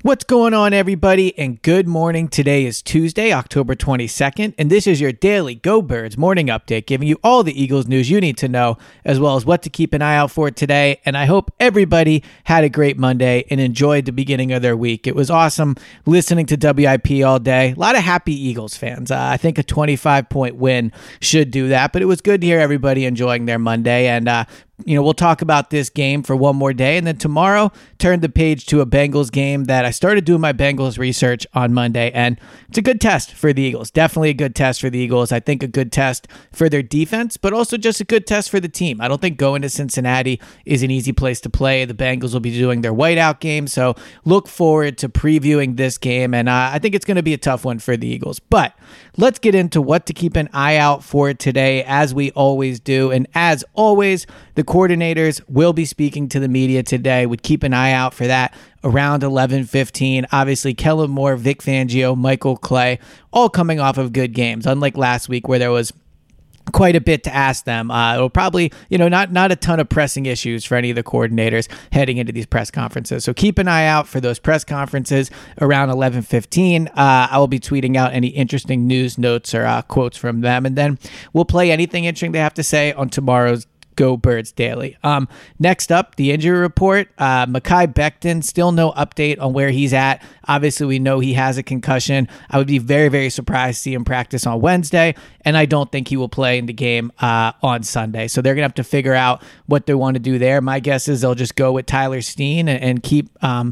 What's going on, everybody, and good morning. Today is Tuesday, October 22nd, and this is your daily Go Birds morning update, giving you all the Eagles news you need to know, as well as what to keep an eye out for today. And I hope everybody had a great Monday and enjoyed the beginning of their week. It was awesome listening to WIP all day. A lot of happy Eagles fans. I think a 25-point win should do that, but it was good to hear everybody enjoying their Monday. And we'll talk about this game for one more day, and then tomorrow turn the page to a Bengals game that I started doing my Bengals research on Monday, and it's a good test for the Eagles. Definitely a good test for the Eagles. I think a good test for their defense, but also just a good test for the team. I don't think going to Cincinnati is an easy place to play. The Bengals will be doing their whiteout game, so look forward to previewing this game, and I think it's going to be a tough one for the Eagles. But let's get into what to keep an eye out for today, as we always do, and as always, the coordinators will be speaking to the media today. Would keep an eye out for that around 11:15. Obviously, Kellen Moore, Vic Fangio, Michael Clay, all coming off of good games, unlike last week where there was quite a bit to ask them. It'll probably, not a ton of pressing issues for any of the coordinators heading into these press conferences. So keep an eye out for those press conferences around 11:15. I will be tweeting out any interesting news notes or quotes from them, and then we'll play anything interesting they have to say on tomorrow's Go Birds Daily. Next up, the injury report. Mekhi Becton, still no update on where he's at. Obviously, we know he has a concussion. I would be very, very surprised to see him practice on Wednesday, and I don't think he will play in the game on Sunday. So they're going to have to figure out what they want to do there. My guess is they'll just go with Tyler Steen and keep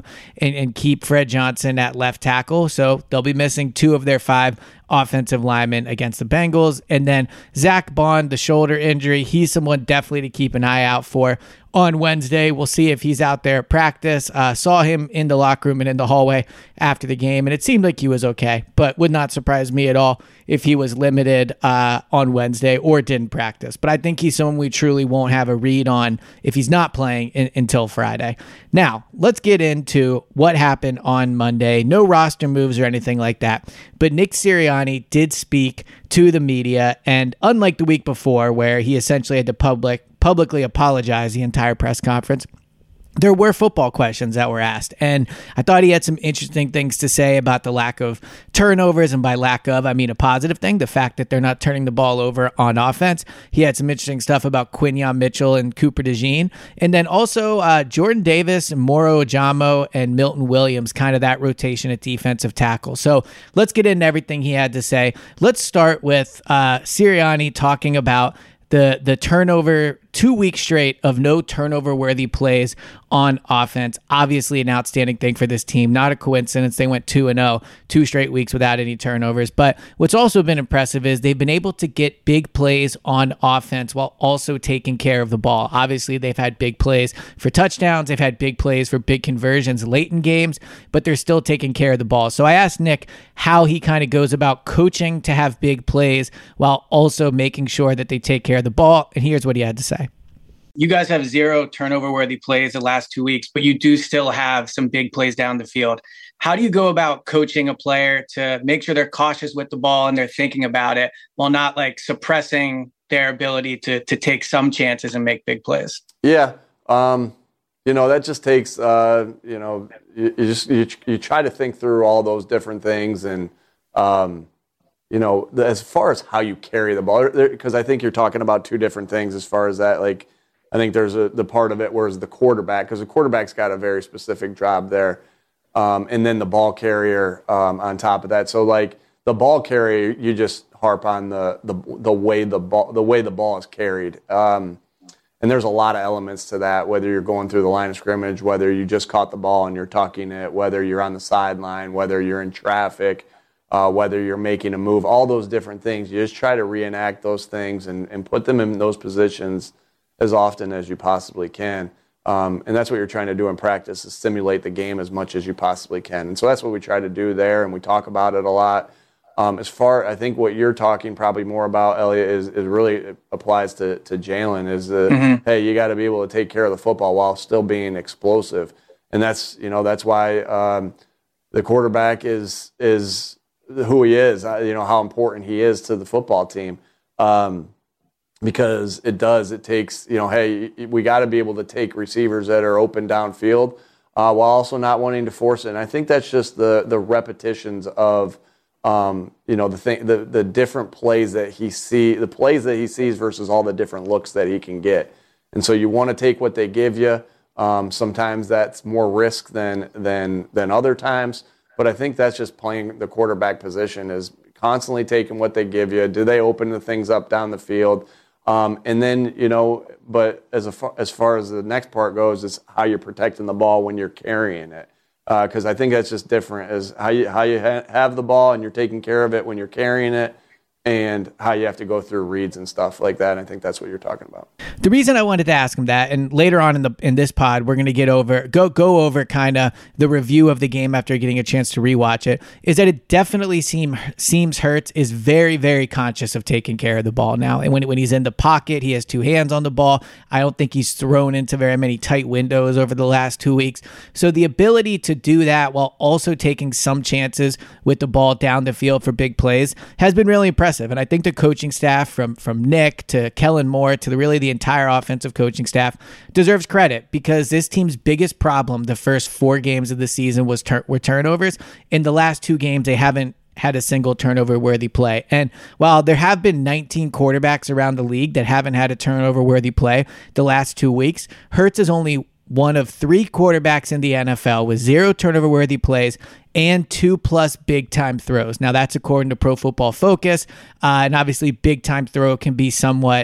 Fred Johnson at left tackle. So they'll be missing 2 of their 5 offensive linemen against the Bengals. And then Zach Bond, the shoulder injury, he's someone definitely to keep an eye out for on Wednesday. We'll see if he's out there at practice. Saw him in the locker room and in the hallway after the game, and it seemed like he was okay, but would not surprise me at all if he was limited on Wednesday or didn't practice. But I think he's someone we truly won't have a read on if he's not playing until Friday. Now, let's get into what happened on Monday. No roster moves or anything like that, but Nick Sirianni did speak to the media, and unlike the week before where he essentially had to publicly apologize the entire press conference, there were football questions that were asked, and I thought he had some interesting things to say about the lack of turnovers, and by lack of, I mean a positive thing, the fact that they're not turning the ball over on offense. He had some interesting stuff about Quinyon Mitchell and Cooper DeJean, and then also Jordan Davis, Moro Ojamo, and Milton Williams, kind of that rotation at defensive tackle. So let's get into everything he had to say. Let's start with Sirianni talking about the turnover, 2 weeks straight of no turnover-worthy plays on offense. Obviously an outstanding thing for this team. Not a coincidence. They went 2-0, 2 straight weeks without any turnovers. But what's also been impressive is they've been able to get big plays on offense while also taking care of the ball. Obviously, they've had big plays for touchdowns. They've had big plays for big conversions late in games, but they're still taking care of the ball. So I asked Nick how he kind of goes about coaching to have big plays while also making sure that they take care of the ball. And here's what he had to say. You guys have 0 turnover-worthy plays the last 2 weeks, but you do still have some big plays down the field. How do you go about coaching a player to make sure they're cautious with the ball and they're thinking about it while not suppressing their ability to take some chances and make big plays? Yeah. That just takes, you try to think through all those different things and, as far as how you carry the ball, because I think you're talking about 2 different things as far as that, I think there's the part of it where it's the quarterback, because the quarterback's got a very specific job there, and then the ball carrier on top of that. So the ball carrier, you just harp on the way the ball is carried, and there's a lot of elements to that. Whether you're going through the line of scrimmage, whether you just caught the ball and you're tucking it, whether you're on the sideline, whether you're in traffic, whether you're making a move, all those different things. You just try to reenact those things and put them in those positions as often as you possibly can. And that's what you're trying to do in practice, is simulate the game as much as you possibly can. And so that's what we try to do there, and we talk about it a lot. I think what you're talking probably more about, Elliot, is really applies to Jalen, is hey, you got to be able to take care of the football while still being explosive. And that's why the quarterback is who he is, how important he is to the football team. Because it takes, hey, we got to be able to take receivers that are open downfield while also not wanting to force it. And I think that's just the repetitions of the different plays that he sees versus all the different looks that he can get. And so you want to take what they give you. Sometimes that's more risk than other times. But I think that's just playing the quarterback position, is constantly taking what they give you. Do they open the things up down the field? And then, but as far as the next part goes, is how you're protecting the ball when you're carrying it. Because I think that's just different, is how you have the ball and you're taking care of it when you're carrying it, and how you have to go through reads and stuff like that. And I think that's what you're talking about. The reason I wanted to ask him that, and later on in this pod, we're going to go over kind of the review of the game after getting a chance to rewatch it, is that it definitely seems Hurts is very, very conscious of taking care of the ball now. And when he's in the pocket, he has two hands on the ball. I don't think he's thrown into very many tight windows over the last 2 weeks. So the ability to do that while also taking some chances with the ball down the field for big plays has been really impressive. And I think the coaching staff, from Nick to Kellen Moore to really the entire offensive coaching staff, deserves credit, because this team's biggest problem the first 4 games of the season were turnovers. In the last 2 games, they haven't had a single turnover-worthy play. And while there have been 19 quarterbacks around the league that haven't had a turnover-worthy play the last 2 weeks, Hurts is only one of 3 quarterbacks in the NFL with 0 turnover-worthy plays and 2+ big-time throws. Now, that's according to Pro Football Focus, and obviously big-time throw can be somewhat,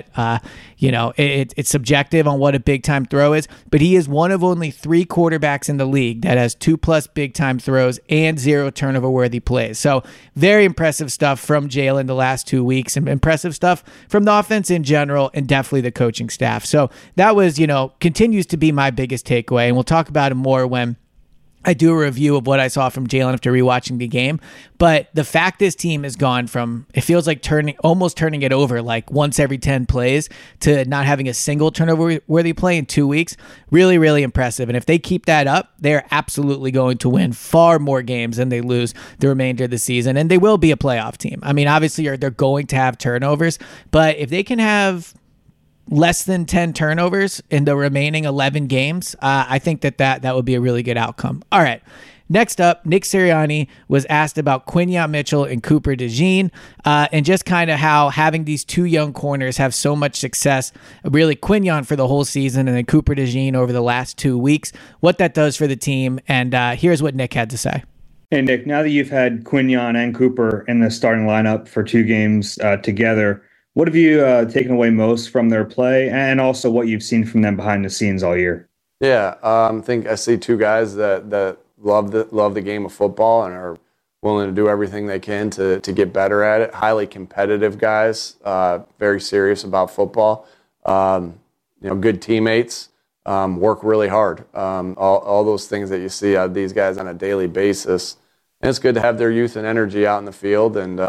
it's subjective on what a big-time throw is, but he is one of only 3 quarterbacks in the league that has 2+ big-time throws and 0 turnover-worthy plays. So very impressive stuff from Jalen the last 2 weeks, and impressive stuff from the offense in general, and definitely the coaching staff. So that was, continues to be my biggest takeaway, and we'll talk about it more when I do a review of what I saw from Jalen after rewatching the game. But the fact this team has gone from, it feels like almost turning it over like once every 10 plays, to not having a single turnover-worthy play in 2 weeks, really, really impressive. And if they keep that up, they're absolutely going to win far more games than they lose the remainder of the season. And they will be a playoff team. I mean, obviously they're going to have turnovers, but if they can have less than 10 turnovers in the remaining 11 games, I think that would be a really good outcome. All right. Next up, Nick Sirianni was asked about Quinyon Mitchell and Cooper DeJean, and just kind of how having these 2 young corners have so much success, really Quinyon for the whole season and then Cooper DeJean over the last 2 weeks, what that does for the team. And here's what Nick had to say. Hey, Nick, now that you've had Quinyon and Cooper in the starting lineup for 2 games together, what have you taken away most from their play, and also what you've seen from them behind the scenes all year? Yeah, I think I see 2 guys that love the game of football and are willing to do everything they can to get better at it. Highly competitive guys, very serious about football. Good teammates, work really hard. All those things that you see out of these guys on a daily basis, and it's good to have their youth and energy out in the field. And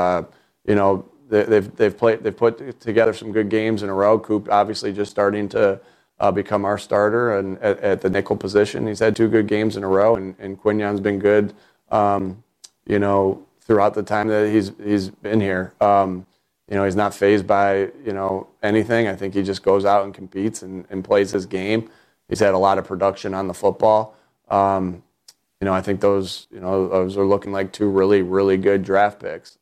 They've put together some good games in a row. Coop obviously just starting to become our starter and at the nickel position. He's had 2 good games in a row, and Quinyon's been good, throughout the time that he's been here. He's not fazed by anything. I think he just goes out and competes and plays his game. He's had a lot of production on the football. I think those are looking like 2 really, really good draft picks.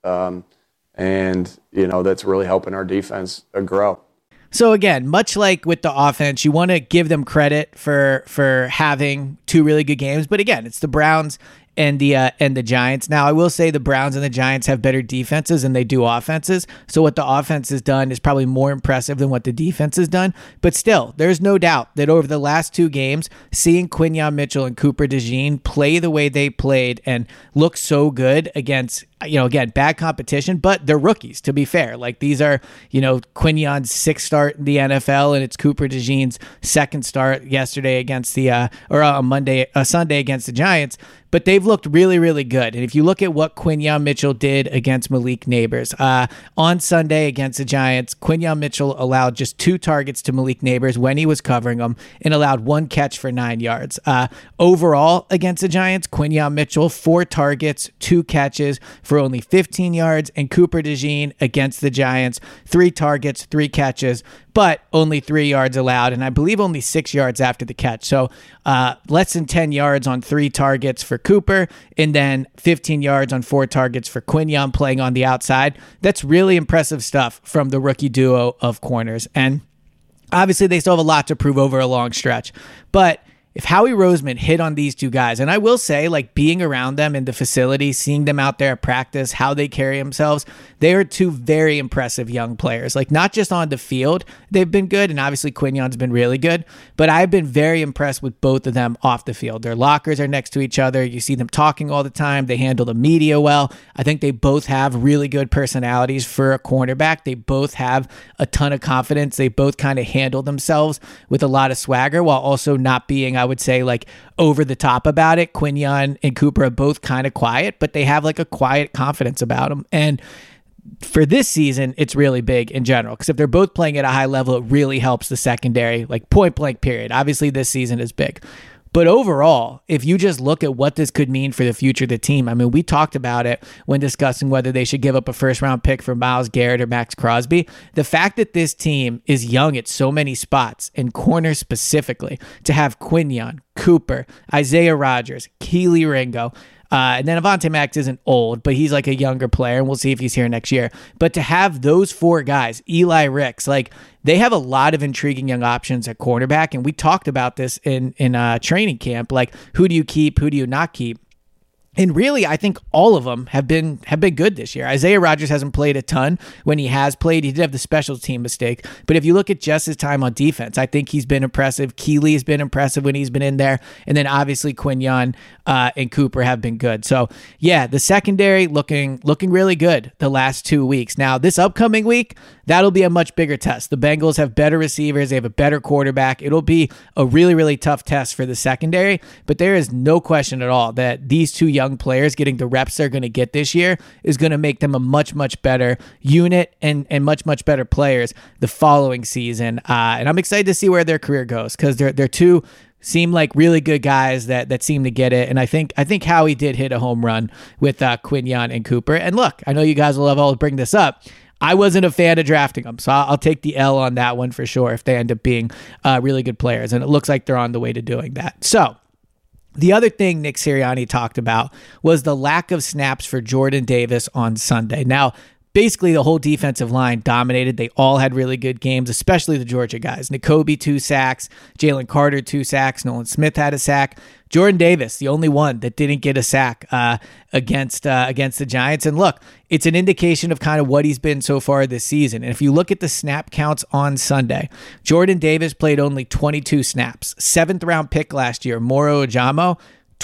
And that's really helping our defense grow. So again, much like with the offense, you want to give them credit for having 2 really good games. But again, it's the Browns and the Giants. Now, I will say the Browns and the Giants have better defenses than they do offenses. So what the offense has done is probably more impressive than what the defense has done. But still, there's no doubt that over the last 2 games, seeing Quinyon Mitchell and Cooper DeJean play the way they played and look so good against, again, bad competition, but they're rookies, to be fair. Like, these are, Quinyon's 6th start in the NFL, and it's Cooper DeJean's 2nd start yesterday against Sunday against the Giants. But they've looked really, really good. And if you look at what Quinyon Mitchell did against Malik Neighbors, on Sunday against the Giants, Quinyon Mitchell allowed just 2 targets to Malik Neighbors when he was covering them and allowed 1 catch for 9 yards. Overall, against the Giants, Quinyon Mitchell, 4 targets, 2 catches for only 15 yards, and Cooper DeJean against the Giants, 3 targets, 3 catches, but only 3 yards allowed, and I believe only 6 yards after the catch. So less than 10 yards on 3 targets for Cooper, and then 15 yards on 4 targets for Quinyon playing on the outside. That's really impressive stuff from the rookie duo of corners. And obviously they still have a lot to prove over a long stretch, but if Howie Roseman hit on these two guys, and I will say, like, being around them in the facility, seeing them out there at practice, how they carry themselves, they are 2 very impressive young players. Like, not just on the field, they've been good, and obviously Quinyon's been really good, but I've been very impressed with both of them off the field. Their lockers are next to each other. You see them talking all the time. They handle the media well. I think they both have really good personalities for a cornerback. They both have a ton of confidence. They both kind of handle themselves with a lot of swagger while also not being, I would say, like, over the top about it. Quinyon and Cooper are both kind of quiet, but they have like a quiet confidence about them. And for this season, it's really big in general, because if they're both playing at a high level, it really helps the secondary, like, point blank period. Obviously this season is big. But overall, if you just look at what this could mean for the future of the team, I mean, we talked about it when discussing whether they should give up a first-round pick for Myles Garrett or Max Crosby. The fact that this team is young at so many spots, and corners specifically, to have Quinyon, Cooper, Isaiah Rodgers, Kelee Ringo, and then Avonte Max isn't old, but he's like a younger player, and we'll see if he's here next year. But to have those 4 guys, Eli Ricks, like, they have a lot of intriguing young options at cornerback, and we talked about this in training camp. Like, who do you keep? Who do you not keep? And really, I think all of them have been good this year. Isaiah Rodgers hasn't played a ton. When he has played, he did have the special team mistake. But if you look at just his time on defense, I think he's been impressive. Kelee has been impressive when he's been in there. And then obviously Quinyon and Cooper have been good. So yeah, the secondary looking really good the last 2 weeks. Now, this upcoming week, that'll be a much bigger test. The Bengals have better receivers. They have a better quarterback. It'll be a really, really tough test for the secondary. But there is no question at all that these 2 young players getting the reps they're going to get this year is going to make them a much, much better unit and much, much better players the following season. And I'm excited to see where their career goes, because they're 2 seem like really good guys that seem to get it. And I think Howie did hit a home run with Quinyon and Cooper. And look, I know you guys will always bring this up. I wasn't a fan of drafting them, so I'll take the L on that one for sure if they end up being really good players. And it looks like they're on the way to doing that. So the other thing Nick Sirianni talked about was the lack of snaps for Jordan Davis on Sunday. Now, basically the whole defensive line dominated. They all had really good games, especially the Georgia guys. Nakobe, 2 sacks. Jalen Carter, 2 sacks. Nolan Smith had a sack. Jordan Davis, the only one that didn't get a sack against the Giants. And look, it's an indication of kind of what he's been so far this season. And if you look at the snap counts on Sunday, Jordan Davis played only 22 snaps. 7th round pick last year, Moro Ojomo,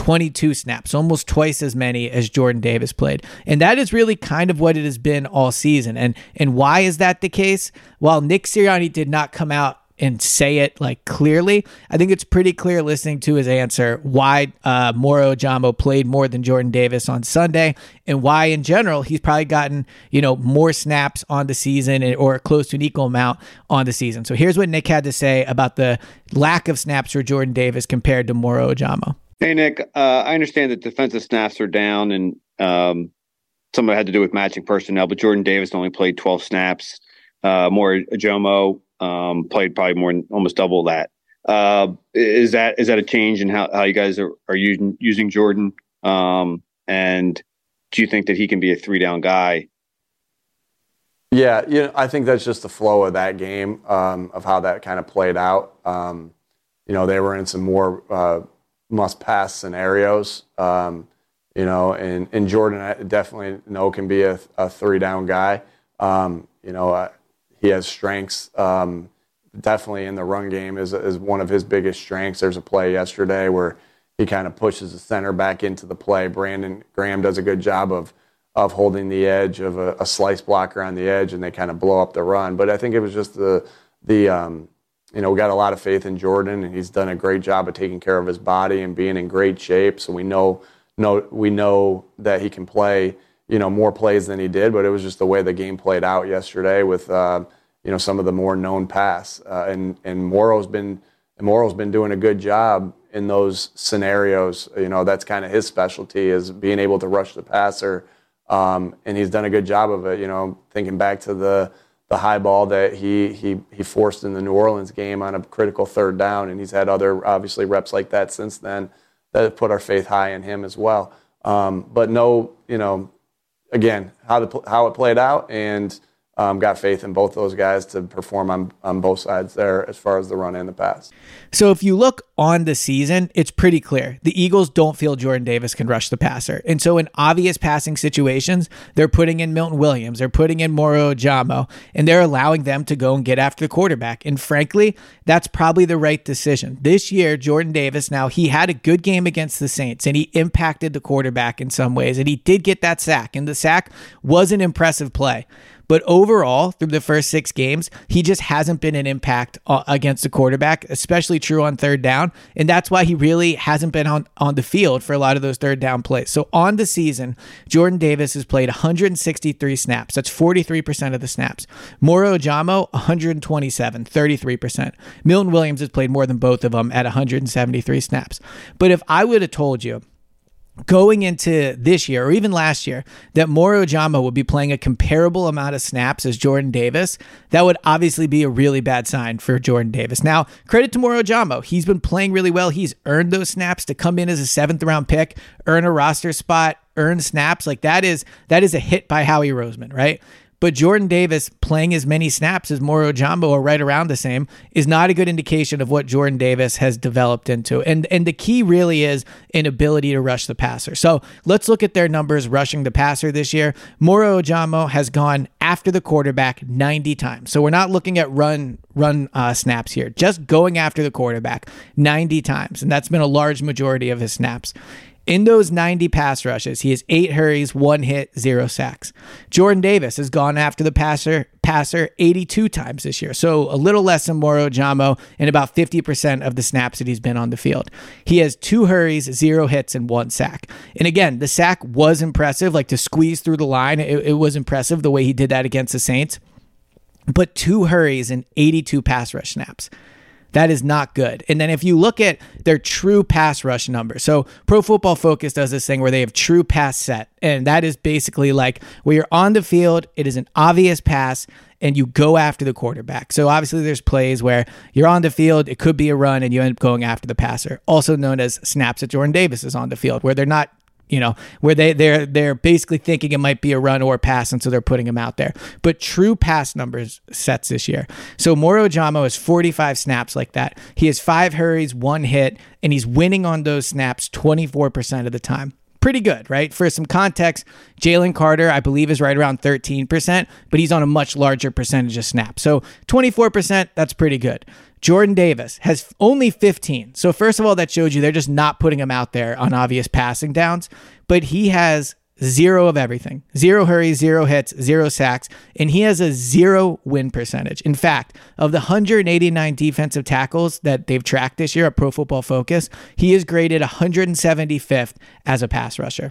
22 snaps, almost twice as many as Jordan Davis played. And that is really kind of what it has been all season. And why is that the case? While Nick Sirianni did not come out and say it like clearly, I think it's pretty clear listening to his answer why Moro Ojomo played more than Jordan Davis on Sunday, and why in general he's probably gotten more snaps on the season, or close to an equal amount on the season. So here's what Nick had to say about the lack of snaps for Jordan Davis compared to Moro Ojomo. Hey, Nick, I understand that defensive snaps are down, and some of it had to do with matching personnel, but Jordan Davis only played 12 snaps. Moro Ojomo played probably more than almost double that. Is that a change in how you guys are using Jordan? And do you think that he can be a 3-down guy? Yeah, I think that's just the flow of that game, of how that kind of played out. They were in some more must-pass scenarios, and Jordan, I definitely know, can be a 3-down guy. He has strengths. Definitely in the run game is one of his biggest strengths. There's a play yesterday where he kind of pushes the center back into the play. Brandon Graham does a good job of holding the edge of a slice blocker on the edge, and they kind of blow up the run. But I think it was just we got a lot of faith in Jordan, and he's done a great job of taking care of his body and being in great shape. So we know that he can play, more plays than he did, but it was just the way the game played out yesterday with, some of the more known pass. And Moro's been doing a good job in those scenarios. That's kind of his specialty, is being able to rush the passer And he's done a good job of it. Thinking back to the high ball that he forced in the New Orleans game on a critical third down, and he's had other obviously reps like that since then that have put our faith high in him as well. But no, again, how it played out, and got faith in both those guys to perform on both sides there as far as the run and the pass. So if you look on the season, it's pretty clear. The Eagles don't feel Jordan Davis can rush the passer. And so in obvious passing situations, they're putting in Milton Williams, they're putting in Moro Ojomo, and they're allowing them to go and get after the quarterback. And frankly, that's probably the right decision. This year, Jordan Davis, now he had a good game against the Saints, and he impacted the quarterback in some ways, and he did get that sack, and the sack was an impressive play. But overall, through the first 6 games, he just hasn't been an impact against the quarterback, especially true on third down. And that's why he really hasn't been on the field for a lot of those third down plays. So on the season, Jordan Davis has played 163 snaps. That's 43% of the snaps. Moro Ojomo, 127, 33%. Milton Williams has played more than both of them at 173 snaps. But if I would have told you, going into this year or even last year, that Moro Ojomo would be playing a comparable amount of snaps as Jordan Davis, that would obviously be a really bad sign for Jordan Davis. Now, credit to Moro Ojomo. He's been playing really well. He's earned those snaps to come in as a 7th round pick, earn a roster spot, earn snaps. Like that is a hit by Howie Roseman, right? But Jordan Davis playing as many snaps as Moro Ojomo, or right around the same, is not a good indication of what Jordan Davis has developed into. And the key really is an ability to rush the passer. So let's look at their numbers rushing the passer this year. Moro Ojomo has gone after the quarterback 90 times. So we're not looking at run snaps here, just going after the quarterback 90 times. And that's been a large majority of his snaps. In those 90 pass rushes, he has 8 hurries, 1 hit, 0 sacks. Jordan Davis has gone after the passer 82 times this year, so a little less than Moro Ojomo in about 50% of the snaps that he's been on the field. He has 2 hurries, 0 hits, and 1 sack. And again, the sack was impressive, like to squeeze through the line. It was impressive the way he did that against the Saints. But 2 hurries and 82 pass rush snaps. That is not good. And then if you look at their true pass rush number, so Pro Football Focus does this thing where they have true pass set. And that is basically like where you're on the field, it is an obvious pass, and you go after the quarterback. So obviously there's plays where you're on the field, it could be a run, and you end up going after the passer. Also known as snaps that Jordan Davis is on the field, where they're not, where they're basically thinking it might be a run or a pass, and so they're putting him out there. But true pass numbers sets this year. So Moro Ojomo has 45 snaps like that. He has 5 hurries, 1 hit, and he's winning on those snaps 24% of the time. Pretty good, right? For some context, Jalen Carter, I believe, is right around 13%, but he's on a much larger percentage of snaps. So 24%, that's pretty good. Jordan Davis has only 15. So first of all, that shows you they're just not putting him out there on obvious passing downs, but he has 0 of everything. 0 hurries, 0 hits, 0 sacks, and he has a 0 win percentage. In fact, of the 189 defensive tackles that they've tracked this year at Pro Football Focus, he is graded 175th as a pass rusher.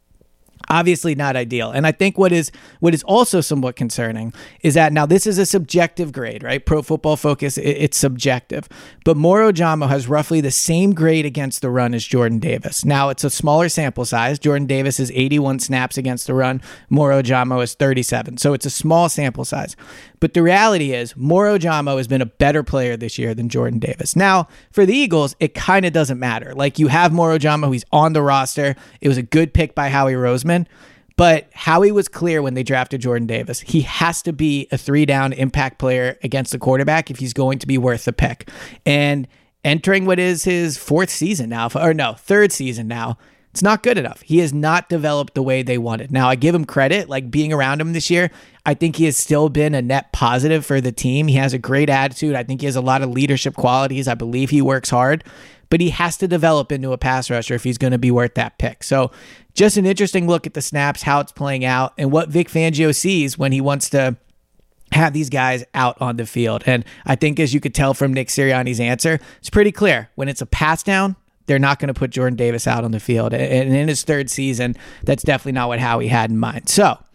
Obviously not ideal. And I think what is also somewhat concerning is that now this is a subjective grade, right? Pro Football Focus, it's subjective. But Moro Ojomo has roughly the same grade against the run as Jordan Davis. Now it's a smaller sample size. Jordan Davis is 81 snaps against the run. Moro Ojomo is 37. So it's a small sample size. But the reality is Moro Ojomo has been a better player this year than Jordan Davis. Now, for the Eagles, it kind of doesn't matter. Like, you have Moro Ojomo, he's on the roster. It was a good pick by Howie Roseman. But Howie was clear when they drafted Jordan Davis. He has to be a 3-down impact player against the quarterback if he's going to be worth the pick. And entering what is his 4th season now, 3rd season now, it's not good enough. He has not developed the way they wanted. Now, I give him credit, like being around him this year, I think he has still been a net positive for the team. He has a great attitude. I think he has a lot of leadership qualities. I believe he works hard, but he has to develop into a pass rusher if he's going to be worth that pick. So just an interesting look at the snaps, how it's playing out, and what Vic Fangio sees when he wants to have these guys out on the field. And I think, as you could tell from Nick Sirianni's answer, it's pretty clear. When it's a pass down, they're not going to put Jordan Davis out on the field. And in his 3rd season, that's definitely not what Howie had in mind. So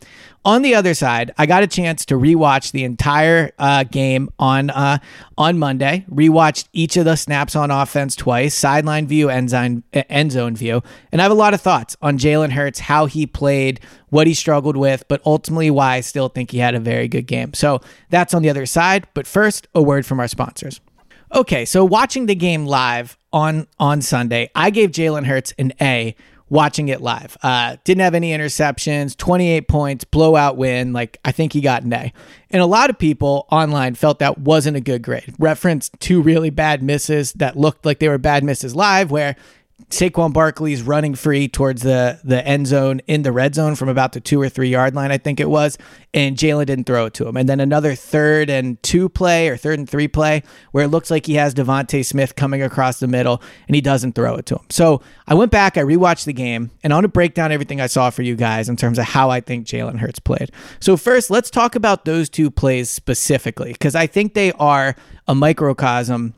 On the other side, I got a chance to rewatch the entire game on Monday, rewatched each of the snaps on offense twice, sideline view, end zone view, and I have a lot of thoughts on Jalen Hurts, how he played, what he struggled with, but ultimately why I still think he had a very good game. So that's on the other side, but first, a word from our sponsors. Okay, so watching the game live on Sunday, I gave Jalen Hurts an A watching it live. Didn't have any interceptions, 28 points, blowout win. Like, I think he got an A. And a lot of people online felt that wasn't a good grade. Referenced 2 really bad misses that looked like they were bad misses live, where Saquon Barkley's running free towards the end zone in the red zone from about the 2 or 3 yard line, I think it was, and Jalen didn't throw it to him. And then another 3rd and 2 play or 3rd and 3 play where it looks like he has Devontae Smith coming across the middle and he doesn't throw it to him. So I went back, I rewatched the game, and I want to break down everything I saw for you guys in terms of how I think Jalen Hurts played. So first, let's talk about those 2 plays specifically, because I think they are a microcosm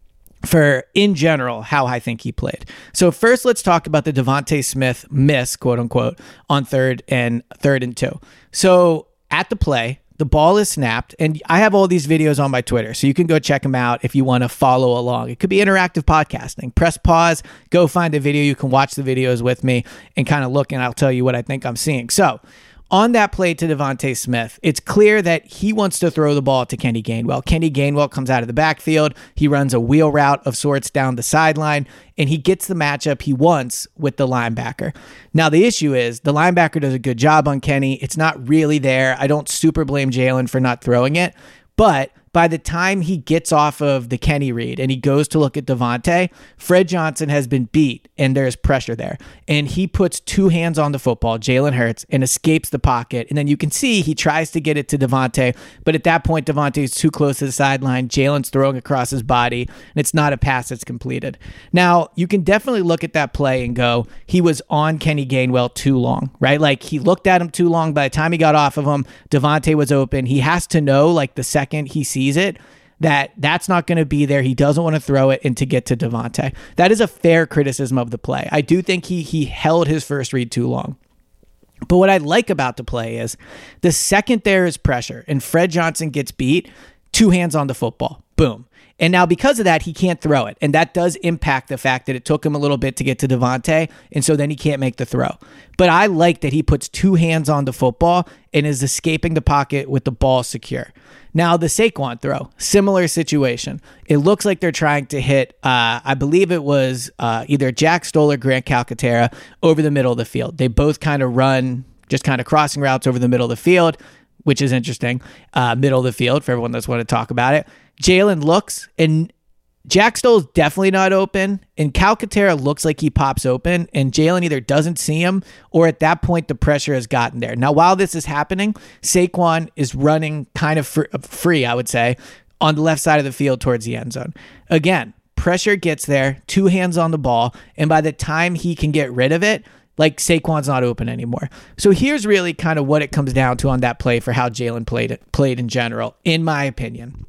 for, in general, how I think he played. So first, let's talk about the Devontae Smith miss, quote unquote, on 3rd and 2. So at the play, the ball is snapped, and I have all these videos on my Twitter, so you can go check them out if you want to follow along. It could be interactive podcasting. Press pause, go find a video. You can watch the videos with me and kind of look, and I'll tell you what I think I'm seeing. So on that play to Devontae Smith, it's clear that he wants to throw the ball to Kenny Gainwell. Kenny Gainwell comes out of the backfield. He runs a wheel route of sorts down the sideline, and he gets the matchup he wants with the linebacker. Now, the issue is the linebacker does a good job on Kenny. It's not really there. I don't super blame Jalen for not throwing it, but by the time he gets off of the Kenny read and he goes to look at Devontae, Fred Johnson has been beat and there's pressure there. And he puts 2 hands on the football, Jalen Hurts, and escapes the pocket. And then you can see he tries to get it to Devontae, but at that point, Devontae is too close to the sideline. Jalen's throwing across his body, and it's not a pass that's completed. Now, you can definitely look at that play and go, he was on Kenny Gainwell too long, right? Like, he looked at him too long. By the time he got off of him, Devontae was open. He has to know, like, the second he sees it, that's not going to be there. He doesn't want to throw it and to get to Devontae. That is a fair criticism of the play. I do think he held his first read too long. But what I like about the play is the second there is pressure and Fred Johnson gets beat, 2 hands on the football. Boom. And now because of that, he can't throw it. And that does impact the fact that it took him a little bit to get to Devontae. And so then he can't make the throw. But I like that he puts 2 hands on the football and is escaping the pocket with the ball secure. Now, the Saquon throw, similar situation. It looks like they're trying to hit, I believe it was either Jack Stoll or Grant Calcaterra over the middle of the field. They both kind of run, just kind of crossing routes over the middle of the field, which is interesting. Middle of the field for everyone that's want to talk about it. Jalen looks, and Jack Stoll's definitely not open, and Calcaterra looks like he pops open, and Jalen either doesn't see him, or at that point, the pressure has gotten there. Now, while this is happening, Saquon is running kind of free, I would say, on the left side of the field towards the end zone. Again, pressure gets there, 2 hands on the ball, and by the time he can get rid of it, like, Saquon's not open anymore. So here's really kind of what it comes down to on that play for how Jalen played in general, in my opinion.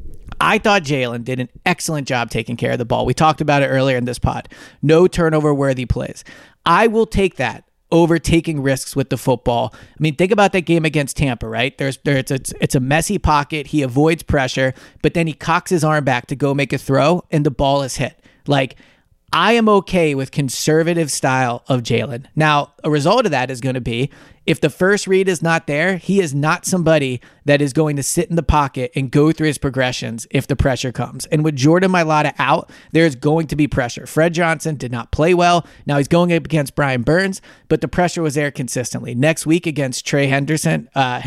I thought Jalen did an excellent job taking care of the ball. We talked about it earlier in this pod. No turnover-worthy plays. I will take that over taking risks with the football. I mean, think about that game against Tampa, right? It's a messy pocket. He avoids pressure, but then he cocks his arm back to go make a throw, and the ball is hit. Like, I am okay with conservative style of Jalen. Now, a result of that is going to be, if the first read is not there, he is not somebody that is going to sit in the pocket and go through his progressions if the pressure comes. And with Jordan Mailata out, there's going to be pressure. Fred Johnson did not play well. Now he's going up against Brian Burns, but the pressure was there consistently. Next week against Trey Hendrickson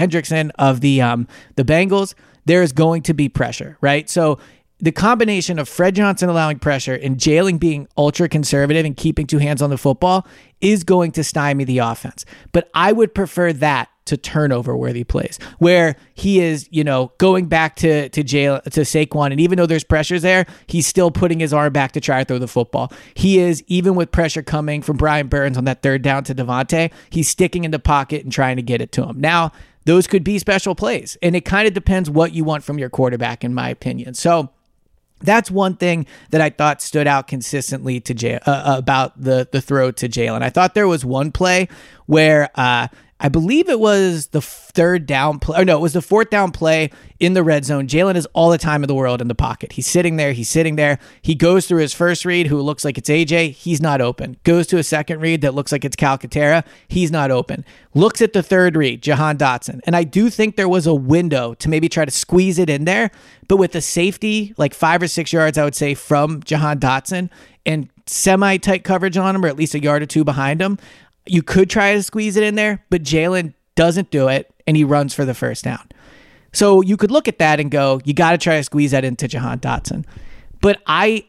of the Bengals, there is going to be pressure, right? So the combination of Fred Johnson allowing pressure and Jalen being ultra conservative and keeping 2 hands on the football is going to stymie the offense. But I would prefer that to turnover-worthy plays, where he is, going back to Saquon, and even though there's pressures there, he's still putting his arm back to try to throw the football. He is, even with pressure coming from Brian Burns on that 3rd down to Devontae, he's sticking in the pocket and trying to get it to him. Now, those could be special plays, and it kind of depends what you want from your quarterback, in my opinion. So that's one thing that I thought stood out consistently to about the throw to Jalen. I thought there was one play where I I believe it was the third down play. Or no, it was the fourth down play in the red zone. Jalen has all the time in the world in the pocket. He's sitting there. He goes through his first read, who looks like it's AJ. He's not open. Goes to a second read that looks like it's Calcaterra. He's not open. Looks at the third read, Jahan Dotson. And I do think there was a window to maybe try to squeeze it in there. But with the safety, like 5 or 6 yards, I would say, from Jahan Dotson and semi-tight coverage on him, or at least a yard or two behind him, you could try to squeeze it in there, but Jalen doesn't do it, and he runs for the first down. So you could look at that and go, you got to try to squeeze that into Jahan Dotson. But I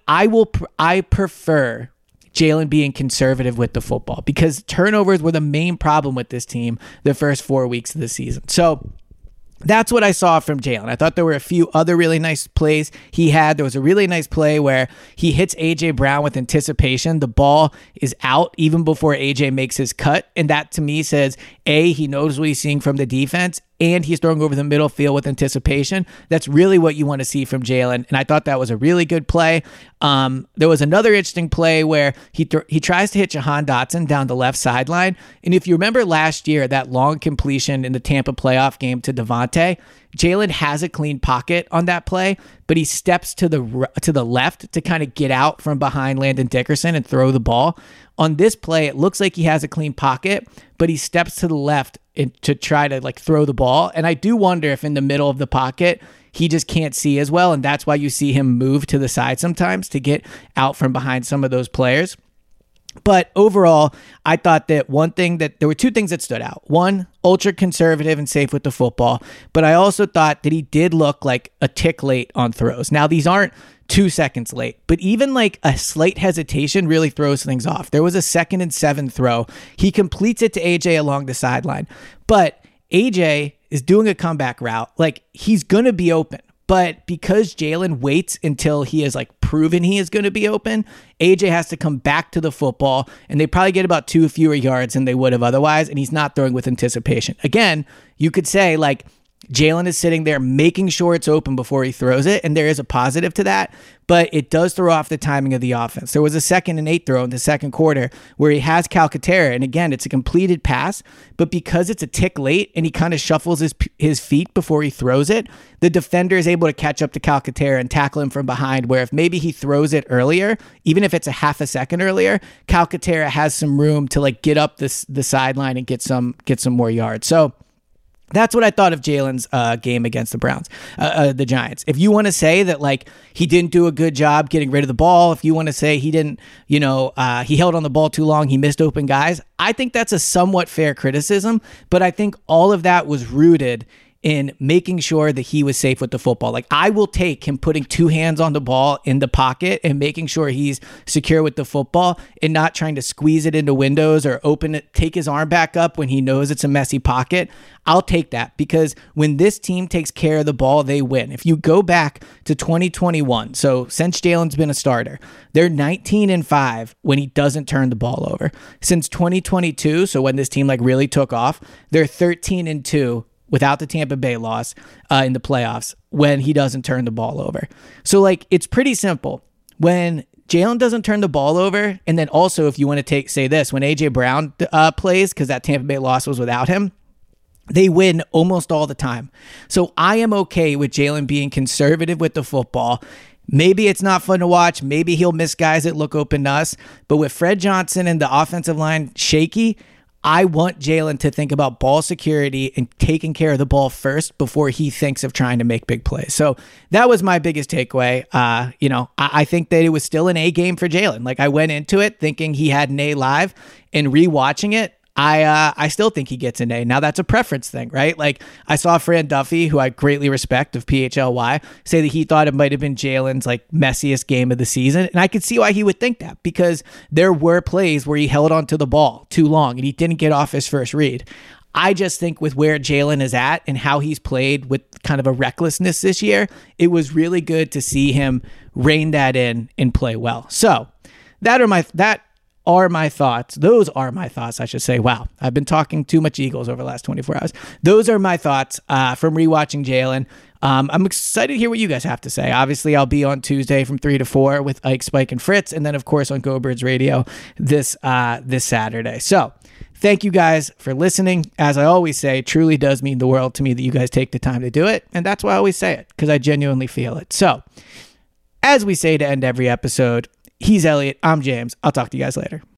prefer Jalen being conservative with the football, because turnovers were the main problem with this team the first 4 weeks of the season. So that's what I saw from Jalen. I thought there were a few other really nice plays he had. There was a really nice play where he hits A.J. Brown with anticipation. The ball is out even before A.J. makes his cut. And that to me says, A, he knows what he's seeing from the defense, and he's throwing over the middle field with anticipation. That's really what you want to see from Jalen. And I thought that was a really good play. There was another interesting play where he tries to hit Jahan Dotson down the left sideline. And if you remember last year, that long completion in the Tampa playoff game to Devontae, Jalen has a clean pocket on that play, but he steps to the left to kind of get out from behind Landon Dickerson and throw the ball. On this play, it looks like he has a clean pocket, but he steps to the left to try to throw the ball. And I do wonder if in the middle of the pocket, he just can't see as well. And that's why you see him move to the side sometimes to get out from behind some of those players. But overall, I thought that there were two things that stood out. One, ultra conservative and safe with the football. But I also thought that he did look like a tick late on throws. Now, these aren't 2 seconds late, but even a slight hesitation really throws things off. There was a 2nd and 7 throw. He completes it to AJ along the sideline, but AJ is doing a comeback route. He's going to be open, but because Jalen waits until he is proven he is going to be open, AJ has to come back to the football, and they probably get about 2 fewer yards than they would have otherwise, and he's not throwing with anticipation. Again, you could say Jalen is sitting there making sure it's open before he throws it, and there is a positive to that, but it does throw off the timing of the offense. There was a 2nd and 8 throw in the second quarter where he has Calcaterra, and again, it's a completed pass, but because it's a tick late and he kind of shuffles his feet before he throws it, the defender is able to catch up to Calcaterra and tackle him from behind, where if maybe he throws it earlier, even if it's a half a second earlier, Calcaterra has some room to get up the sideline and get some more yards. So that's what I thought of Jalen's game against the Giants. If you want to say that he didn't do a good job getting rid of the ball, if you want to say he didn't, he held on the ball too long, he missed open guys, I think that's a somewhat fair criticism, but I think all of that was rooted in making sure that he was safe with the football. I will take him putting 2 hands on the ball in the pocket and making sure he's secure with the football and not trying to squeeze it into windows or open it, take his arm back up when he knows it's a messy pocket. I'll take that, because when this team takes care of the ball, they win. If you go back to 2021, so since Jalen's been a starter, they're 19-5 when he doesn't turn the ball over. Since 2022, so when this team really took off, they're 13-2 without the Tampa Bay loss in the playoffs when he doesn't turn the ball over. So it's pretty simple. When Jalen doesn't turn the ball over, and then also if you want to say this, when A.J. Brown plays, because that Tampa Bay loss was without him, they win almost all the time. So I am okay with Jalen being conservative with the football. Maybe it's not fun to watch. Maybe he'll miss guys that look open to us. But with Fred Johnson and the offensive line shaky, I want Jalen to think about ball security and taking care of the ball first before he thinks of trying to make big plays. So that was my biggest takeaway. I think that it was still an A game for Jalen. I went into it thinking he had an A live, and rewatching it, I still think he gets an A. Now that's a preference thing, right? I saw Fran Duffy, who I greatly respect, of PHLY, say that he thought it might have been Jalen's messiest game of the season. And I could see why he would think that, because there were plays where he held onto the ball too long and he didn't get off his first read. I just think with where Jalen is at and how he's played with kind of a recklessness this year, it was really good to see him rein that in and play well. So that are my thoughts. Those are my thoughts, I should say. Wow, I've been talking too much Eagles over the last 24 hours. Those are my thoughts from rewatching Jalen. I'm excited to hear what you guys have to say. Obviously, I'll be on Tuesday from 3 to 4 with Ike, Spike, and Fritz, and then, of course, on Go Birds Radio this Saturday. So thank you guys for listening. As I always say, it truly does mean the world to me that you guys take the time to do it, and that's why I always say it, because I genuinely feel it. So, as we say to end every episode, he's Elliot, I'm James. I'll talk to you guys later.